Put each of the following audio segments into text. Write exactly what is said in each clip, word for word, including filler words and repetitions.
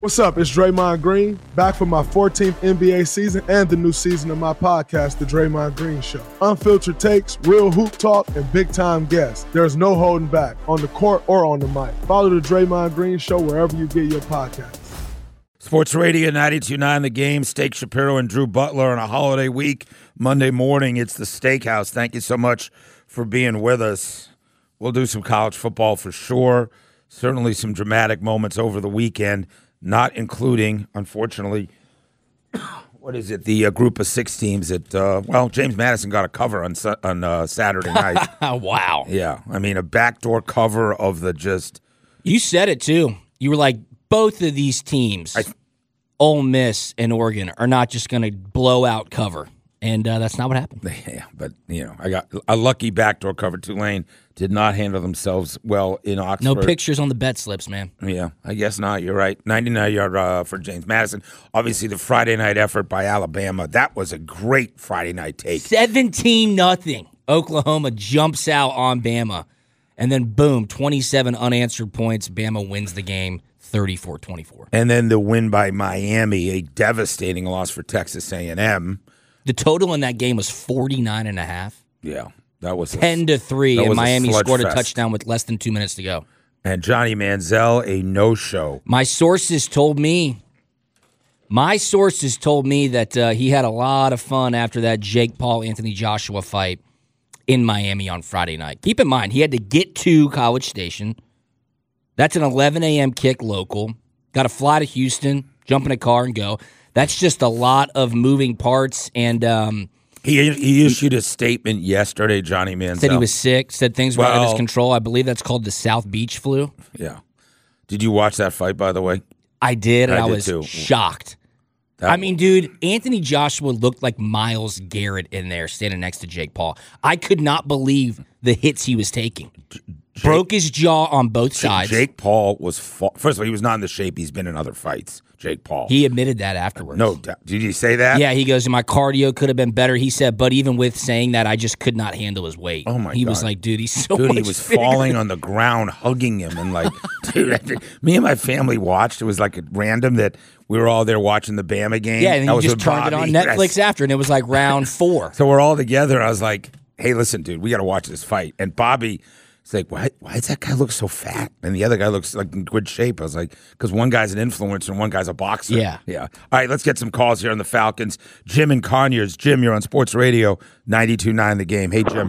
What's up? It's Draymond Green, back for my fourteenth N B A season and the new season of my podcast, The Draymond Green Show. Unfiltered takes, real hoop talk, and big-time guests. There's no holding back, on the court or on the mic. Follow The Draymond Green Show wherever you get your podcasts. Sports Radio ninety-two point nine The Game. Steak Shapiro and Drew Butler on a holiday week. Monday morning, it's the Steakhouse. Thank you so much for being with us. We'll do some college football for sure. Certainly some dramatic moments over the weekend. Not including, unfortunately, what is it? The uh, group of six teams that, uh, well, James Madison got a cover on on uh, Saturday night. Wow. Yeah. I mean, a backdoor cover of the just. You said it, too. You were like, both of these teams, I, Ole Miss and Oregon, are not just going to blow out cover. And uh, that's not what happened. Yeah, but, you know, I got a lucky backdoor cover. Tulane did not handle themselves well in Oxford. No pictures on the bet slips, man. Yeah, I guess not. You're right. ninety-nine yard uh, for James Madison. Obviously, the Friday night effort by Alabama. That was a great Friday night take. seventeen nothing. Oklahoma jumps out on Bama. And then, boom, twenty-seven unanswered points. Bama wins the game thirty-four twenty-four. And then the win by Miami, a devastating loss for Texas A and M. The total in that game was forty-nine and a half. Yeah, that was ten to three, and Miami scored fest. a touchdown with less than two minutes to go. And Johnny Manziel, a no-show. My sources told me, my sources told me that uh, he had a lot of fun after that Jake Paul Anthony Joshua fight in Miami on Friday night. Keep in mind, he had to get to College Station. That's an eleven a.m. kick local. Got to fly to Houston, jump in a car, and go. That's just a lot of moving parts, and um, he he issued a statement yesterday. Johnny Manziel said he was sick, said things were well, out of his control. I believe that's called the South Beach flu. Yeah. Did you watch that fight, by the way? I did, and I, I did was too. shocked. That, I mean, dude, Anthony Joshua looked like Myles Garrett in there, standing next to Jake Paul. I could not believe the hits he was taking. Jake, Broke his jaw on both sides. Jake Paul was fa- first of all, he was not in the shape he's been in other fights. Jake Paul. He admitted that afterwards. No doubt. Did he say that? Yeah, he goes, my cardio could have been better. He said, but even with saying that, I just could not handle his weight. Oh, my he God. He was like, dude, he's so Dude, much he was bigger. falling on the ground, hugging him. And like, dude, me and my family watched. It was like at random that we were all there watching the Bama game. Yeah, and that you was just with turned Bobby. it on Netflix after, and it was like round four. So we're all together. I was like, hey, listen, dude, we got to watch this fight. And Bobby... It's like, why, why does that guy look so fat? And the other guy looks like in good shape. I was like, because one guy's an influencer and one guy's a boxer. Yeah. Yeah. All right, let's get some calls here on the Falcons. Jim and Conyers. Jim, you're on Sports Radio ninety-two point nine The Game. Hey, Jim.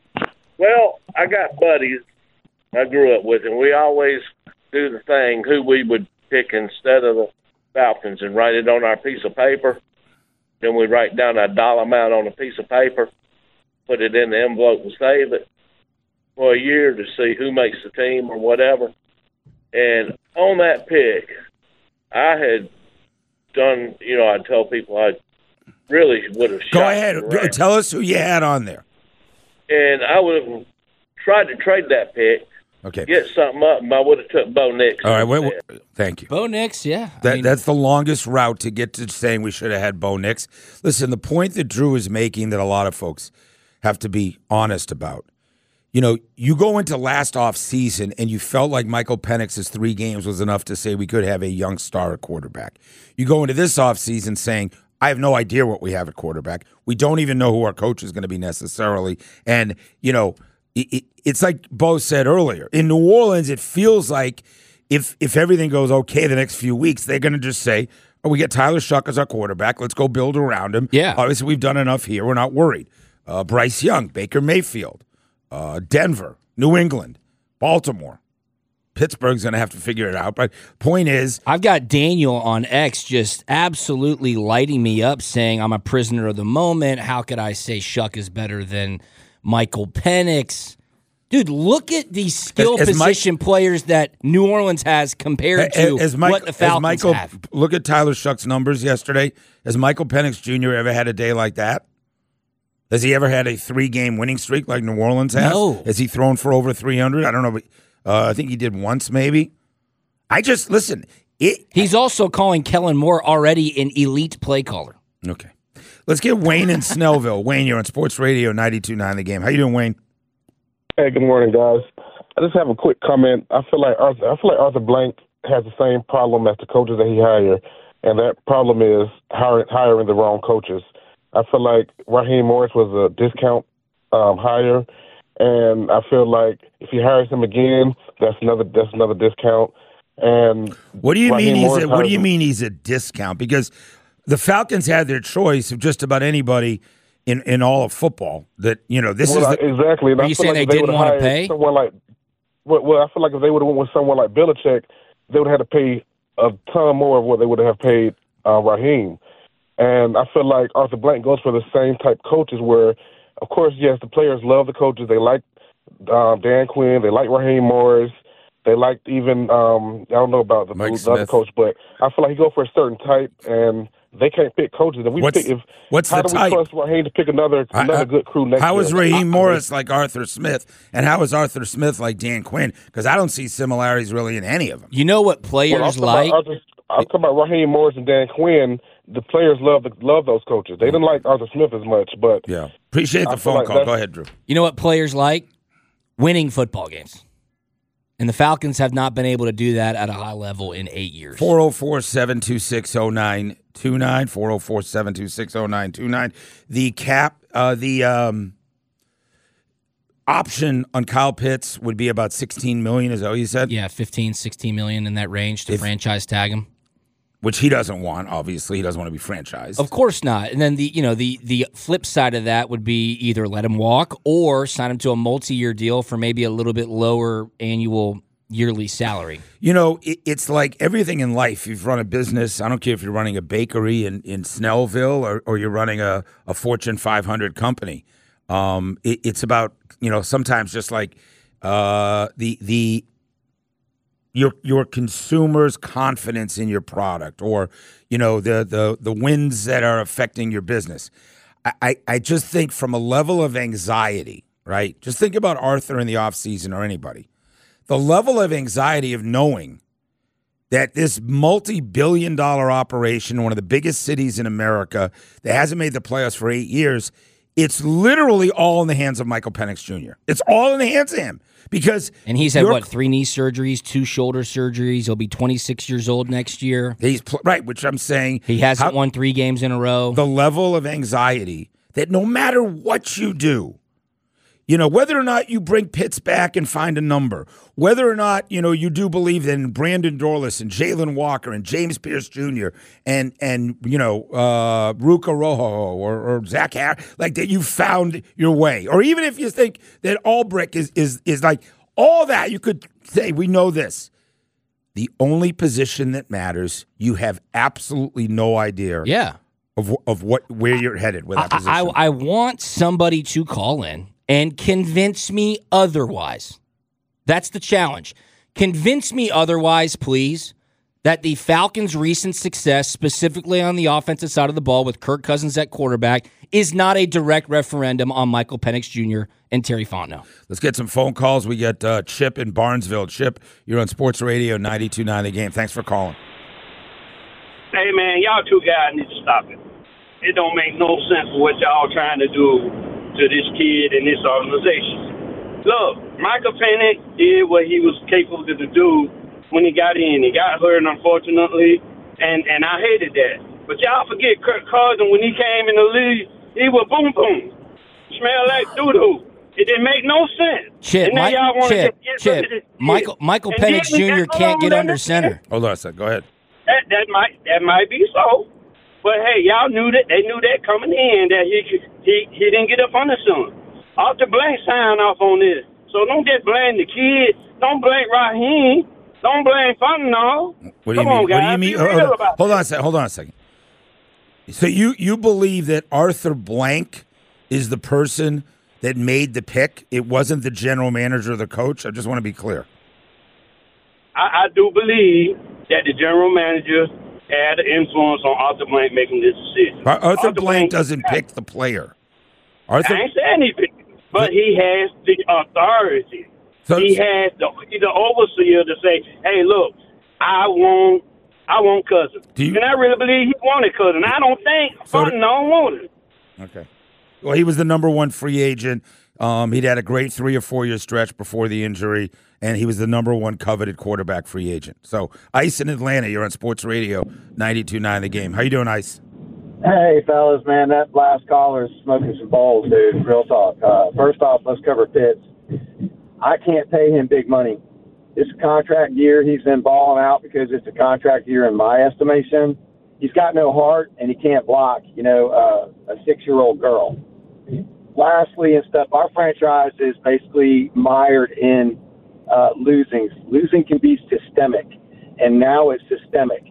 Well, I got buddies I grew up with, and we always do the thing who we would pick instead of the Falcons and write it on our piece of paper. Then we write down a dollar amount on a piece of paper, put it in the envelope and save it for a year to see who makes the team or whatever. And on that pick, I had done, you know, I told people I really would have shot. Go ahead. Tell us who you had on there. And I would have tried to trade that pick, okay, get something up, and I would have took Bo Nix. All right, wait, wait, thank you. Bo Nix, yeah. That, I mean, that's the longest route to get to saying we should have had Bo Nix. Listen, the point that Drew is making that a lot of folks have to be honest about. You know, you go into last off season and you felt like Michael Penix's three games was enough to say we could have a young star at quarterback. You go into this off season saying, I have no idea what we have at quarterback. We don't even know who our coach is going to be necessarily. And, you know, it, it, it's like Bo said earlier. In New Orleans, it feels like if if everything goes okay the next few weeks, they're going to just say, oh, we get Tyler Shuck as our quarterback. Let's go build around him. Yeah. Obviously, we've done enough here. We're not worried. Uh, Bryce Young, Baker Mayfield. Uh, Denver, New England, Baltimore. Pittsburgh's going to have to figure it out. But point is, I've got Daniel on X just absolutely lighting me up saying I'm a prisoner of the moment. How could I say Shuck is better than Michael Penix? Dude, look at these skill as, as position Mike, players that New Orleans has compared to as Mike, what the Falcons Michael, have. Look at Tyler Shuck's numbers yesterday. Has Michael Penix Junior ever had a day like that? Has he ever had a three-game winning streak like New Orleans has? No. Has he thrown for over three hundred? I don't know. But, uh, I think he did once maybe. I just, listen. It, He's also calling Kellen Moore already an elite play caller. Okay. Let's get Wayne in Snellville. Wayne, you're on Sports Radio ninety-two point nine The Game. How you doing, Wayne? Hey, good morning, guys. I just have a quick comment. I feel like Arthur, I feel like Arthur Blank has the same problem as the coaches that he hired, and that problem is hiring, hiring the wrong coaches. I feel like Raheem Morris was a discount um, hire, and I feel like if he hires him again, that's another that's another discount. And what do you Raheem mean he's Morris a, what do you him. mean he's a discount? Because the Falcons had their choice of just about anybody in, in all of football. That you know, this well, is the, exactly. And Are I you feel saying like they if didn't want to would've hired pay? Someone like, well, well, I feel like if they would have went with someone like Belichick, they would have had to pay a ton more of what they would have paid uh, Raheem. And I feel like Arthur Blank goes for the same type coaches where, of course, yes, the players love the coaches. They like uh, Dan Quinn. They like Raheem Morris. They liked even, um, I don't know about the, Mike the other Smith. coach, but I feel like he go for a certain type, and they can't pick coaches. And we What's- pick, if, what's how the do we type? trust Raheem to pick another another I- I- good crew next How year? is Raheem Morris like Arthur Smith, and how is Arthur Smith like Dan Quinn? Because I don't see similarities really in any of them. You know what Well, I'm players talking like? about Arthur, I'm talking about Raheem Morris and Dan Quinn. The players love the, love those coaches. They didn't like Arthur Smith as much, but Yeah, appreciate I the feel phone like call. that's- Go ahead, Drew. You know what players like? Winning football games. And the Falcons have not been able to do that at a high level in eight years. four oh four, seven two six, oh nine two nine, four oh four, seven two six, oh nine two nine. The cap, uh, the um, option on Kyle Pitts would be about sixteen million dollars, is that what you said? Yeah, fifteen, sixteen million in that range to If- franchise tag him. Which he doesn't want, obviously. He doesn't want to be franchised. Of course not. And then the you know the the flip side of that would be either let him walk or sign him to a multi-year deal for maybe a little bit lower annual yearly salary. You know, it, it's like everything in life. You've run a business. I don't care if you're running a bakery in, in Snellville or, or you're running a, a Fortune five hundred company. Um, it, it's about, you know, sometimes just like uh, the the your your consumers' confidence in your product, or you know the the the winds that are affecting your business. I, I, I just think from a level of anxiety, right? Just think about Arthur in the offseason or anybody. The level of anxiety of knowing that this multi-billion dollar operation in one of the biggest cities in America that hasn't made the playoffs for eight years, it's literally all in the hands of Michael Penix Junior It's all in the hands of him. Because And he's had, you're- what, three knee surgeries, two shoulder surgeries. He'll be twenty-six years old next year. He's pl- right, which I'm saying. He hasn't how- won three games in a row. The level of anxiety that no matter what you do, you know, whether or not you bring Pitts back and find a number, whether or not, you know, you do believe in Brandon Dorlus and Jalen Walker and James Pierce Junior and, and you know, uh, Ruka Rojo or, or Zach Harris, like that you found your way. Or even if you think that Ulbrich is, is, is like all that, you could say, we know this. The only position that matters, you have absolutely no idea yeah. of, of what where you're headed with that I, position. I, I want somebody to call in and convince me otherwise. That's the challenge. Convince me otherwise, please, that the Falcons' recent success, specifically on the offensive side of the ball with Kirk Cousins at quarterback, is not a direct referendum on Michael Penix Junior and Terry Fontenot. Let's get some phone calls. We got uh, Chip in Barnesville. Chip, you're on Sports Radio ninety-two point nine The Game. Thanks for calling. Hey, man, y'all two guys need to stop it. It don't make no sense what y'all trying to do to this kid and this organization. Look, Michael Penix did what he was capable to do when he got in. He got hurt, unfortunately, and, and I hated that. But y'all forget Kirk Cousins, when he came in the league, he was boom boom. Smell like doo-doo. It didn't make no sense. Chip, And now Mike, y'all wanna Chip, get- get Chip, rid of this kid. Michael, Michael And Penix then- Junior hold can't on, get let under me center. Hold on a second. Go ahead. That that might that might be so, but hey, y'all knew that they knew that coming in that he could, he he didn't get up on the sun. Arthur Blank signed off on this, so don't just blame the kid. Don't blame Raheem. Don't blame Fontenot. What do you Come mean? on, guys. What do you mean? Be Hold real on, about hold on a this. second. Hold on a second. So you you believe that Arthur Blank is the person that made the pick? It wasn't the general manager or the coach? I just want to be clear. I, I do believe that the general manager had an influence on Arthur Blank making this decision. Ar- Arthur Blank doesn't pick the player. Arthur, I ain't saying he picked him, but he has the authority. So- he has the, the overseer to say, "Hey, look, I want, I want Cousins," Do you- and I really believe he wanted Cousins. I don't think So Fontenot wanted it. Okay. Well, he was the number one free agent. Um, he'd had a great three or four year stretch before the injury, and he was the number one coveted quarterback free agent. So, Ice in Atlanta, you're on Sports Radio ninety-two point nine The Game. How you doing, Ice? Hey, fellas, man, that last caller's smoking some balls, dude. Real talk. Uh, first off, let's cover Pitts. I can't pay him big money. It's a contract year. He's been balling out because it's a contract year in my estimation. He's got no heart, and he can't block, you know, uh, a six-year-old girl. Lastly and stuff, our franchise is basically mired in uh, losing. Losing can be systemic, and now it's systemic.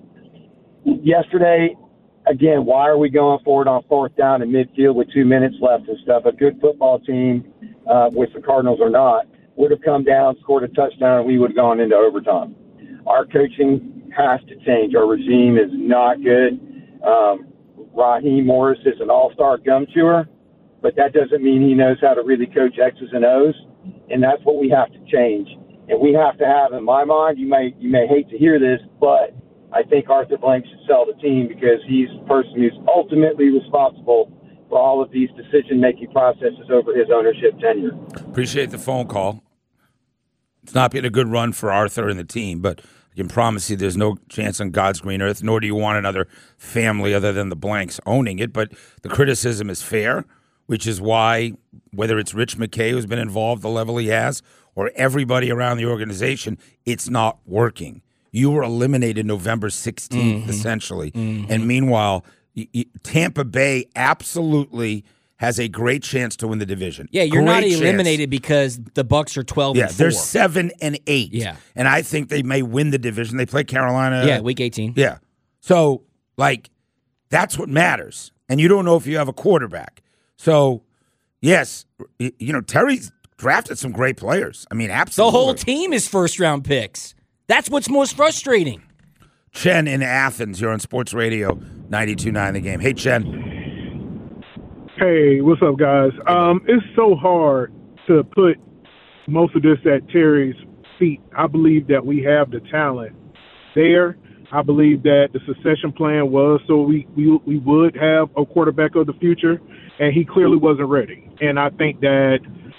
Yesterday, again, why are we going forward on fourth down in midfield with two minutes left and stuff? A good football team, uh, with the Cardinals or not, would have come down, scored a touchdown, and we would have gone into overtime. Our coaching has to change. Our regime is not good. Um, Raheem Morris is an all-star gum chewer, but that doesn't mean he knows how to really coach X's and O's, and that's what we have to change. And we have to have, in my mind, you may you may hate to hear this, but I think Arthur Blank should sell the team because he's the person who's ultimately responsible for all of these decision-making processes over his ownership tenure. Appreciate the phone call. It's not been a good run for Arthur and the team, but I can promise you there's no chance on God's green earth, nor do you want another family other than the Blanks owning it. But the criticism is fair, which is why, whether it's Rich McKay, who's been involved the level he has, or everybody around the organization, it's not working. You were eliminated November sixteenth, mm-hmm. essentially. Mm-hmm. And meanwhile, y- y- Tampa Bay absolutely has a great chance to win the division. Yeah, you're great not chance. eliminated because the Bucs are twelve yeah, and four. They're seven and eight. Yeah. And I think they may win the division. They play Carolina. Yeah, week eighteen. Yeah. So, like, that's what matters. And you don't know if you have a quarterback. So, yes, you know, Terry's drafted some great players. I mean, absolutely. The whole team is first-round picks. That's what's most frustrating. Chen in Athens, you're on Sports Radio ninety-two point nine The Game. Hey, Chen. Hey, what's up, guys? Um, it's so hard to put most of this at Terry's feet. I believe that we have the talent there. I believe that the succession plan was so we, we, we would have a quarterback of the future, and he clearly wasn't ready. And I think that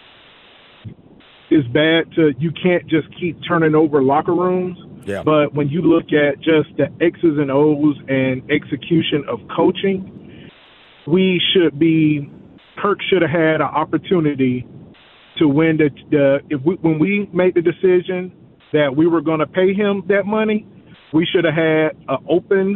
it's bad to – you can't just keep turning over locker rooms. Yeah. But when you look at just the X's and O's and execution of coaching, we should be – Kirk should have had an opportunity to win the, the – if we, when we made the decision that we were going to pay him that money, we should have had an open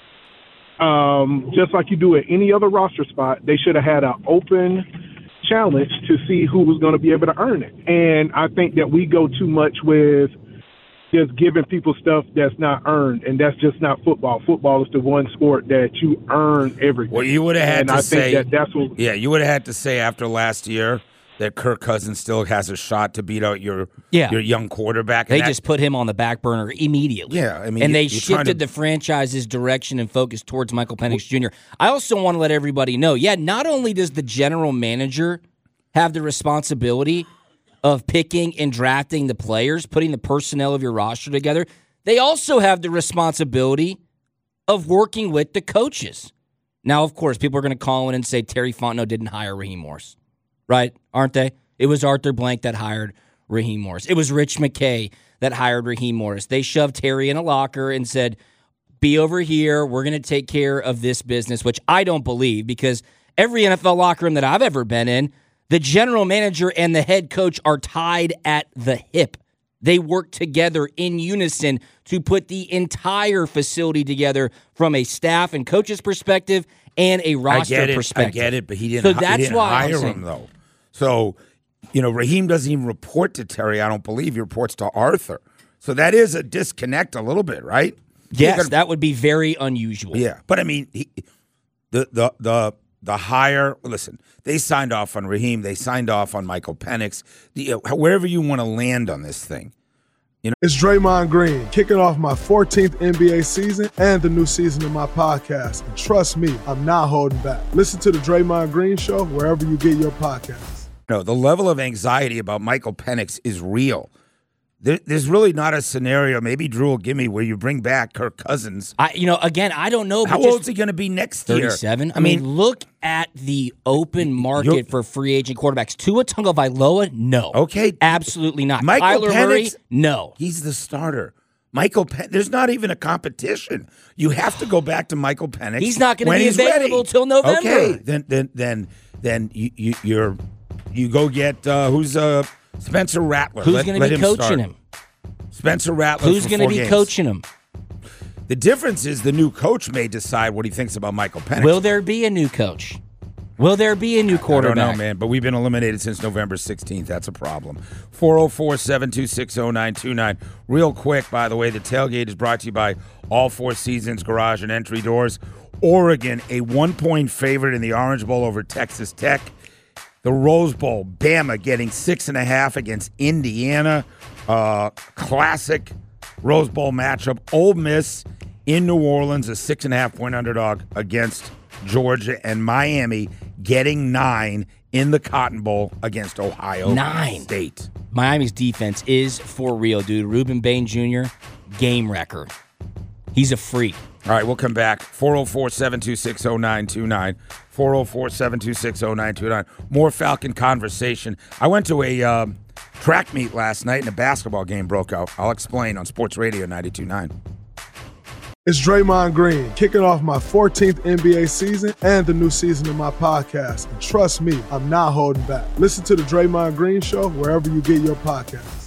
um, – just like you do at any other roster spot, they should have had an open challenge to see who was going to be able to earn it. And I think that we go too much with just giving people stuff that's not earned, and that's just not football. Football is the one sport that you earn everything. Well, you would have had and to I say, think that that's what, yeah, you would have had to say after last year that Kirk Cousins still has a shot to beat out your yeah. your young quarterback. They that, just put him on the back burner immediately. Yeah, I mean, and you, they you're shifted to, the franchise's direction and focus towards Michael Penix Junior I also want to let everybody know, yeah, not only does the general manager have the responsibility of picking and drafting the players, putting the personnel of your roster together, they also have the responsibility of working with the coaches. Now, of course, people are going to call in and say Terry Fontenot didn't hire Raheem Morris, right? Aren't they? It was Arthur Blank that hired Raheem Morris. It was Rich McKay that hired Raheem Morris. They shoved Terry in a locker and said, be over here. We're going to take care of this business, which I don't believe, because every N F L locker room that I've ever been in, the general manager and the head coach are tied at the hip. They work together in unison to put the entire facility together from a staff and coach's perspective and a roster I get it, perspective. I get it, but he didn't, so hi- that's he didn't why hire saying, him, though. So, you know, Raheem doesn't even report to Terry, I don't believe. He reports to Arthur. So that is a disconnect a little bit, right? Yes, gonna, that would be very unusual. Yeah, but I mean, he, the the the the hire. Listen, they signed off on Raheem. They signed off on Michael Penix. The, uh, wherever you want to land on this thing, you know. It's Draymond Green, kicking off my fourteenth N B A season and the new season of my podcast. And trust me, I'm not holding back. Listen to the Draymond Green Show wherever you get your podcasts. No, the level of anxiety about Michael Penix is real. there, there's really not a scenario. Maybe Drew will give me where you bring back Kirk Cousins. I, you know, again, I don't know. How but old is he going to be next year? thirty-seven. I, I mean, mean, look at the open market for free agent quarterbacks. Tua Tagovailoa, no. Okay, absolutely not. Michael Kyler Penix, Murray, no. He's the starter. Michael Penix, there's not even a competition. You have to go back to Michael Penix. He's not going to be available till November. Okay, then then then then you, you you're you go get uh, who's uh, Spencer Rattler. Who's going to be him coaching start. him? Spencer Rattler. Who's going to be games. coaching him? The difference is the new coach may decide what he thinks about Michael Penix. Will there be a new coach? Will there be a new quarterback? I don't know, man, but we've been eliminated since November sixteenth. That's a problem. four oh four, seven two six, oh nine two nine. Real quick, by the way, the tailgate is brought to you by All Four Seasons Garage and Entry Doors. Oregon, a one-point favorite in the Orange Bowl over Texas Tech. The Rose Bowl, Bama getting six and a half against Indiana. Uh, classic Rose Bowl matchup. Ole Miss in New Orleans, a six and a half point underdog against Georgia, and Miami getting nine in the Cotton Bowl against Ohio nine. State. Miami's defense is for real, dude. Ruben Bain Junior, game wrecker. He's a freak. All right, we'll come back. four oh four, seven two six, oh nine two nine. four oh four, seven two six, oh nine two nine. More Falcon conversation. I went to a um, track meet last night and a basketball game broke out. I'll explain on Sports Radio ninety-two point nine. It's Draymond Green, kicking off my fourteenth N B A season and the new season of my podcast. And trust me, I'm not holding back. Listen to the Draymond Green Show wherever you get your podcasts.